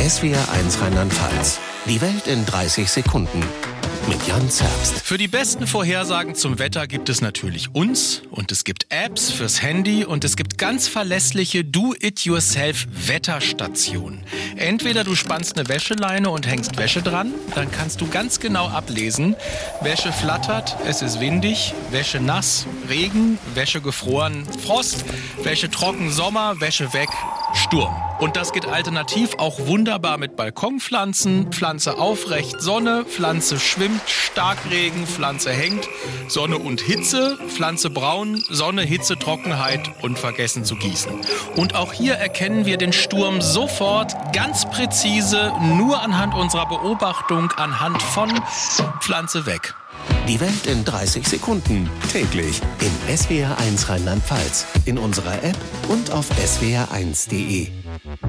SWR1 Rheinland-Pfalz. Die Welt in 30 Sekunden. Mit Jan Zerbst. Für die besten Vorhersagen zum Wetter gibt es natürlich uns und es gibt Apps fürs Handy und es gibt ganz verlässliche Do-it-yourself-Wetterstationen. Entweder du spannst eine Wäscheleine und hängst Wäsche dran, dann kannst du ganz genau ablesen, Wäsche flattert, es ist windig, Wäsche nass, Regen, Wäsche gefroren, Frost, Wäsche trocken, Sommer, Wäsche weg, Sturm. Und das geht alternativ auch wunderbar mit Balkonpflanzen, Pflanze aufrecht, Sonne, Pflanze schwimmt, Starkregen, Pflanze hängt, Sonne und Hitze, Pflanze braun, Sonne, Hitze, Trockenheit und vergessen zu gießen. Und auch hier erkennen wir den Sturm sofort ganz präzise, nur anhand unserer Beobachtung, anhand von Pflanze weg. Die Welt in 30 Sekunden. Täglich in SWR1 Rheinland-Pfalz, in unserer App und auf swr1.de.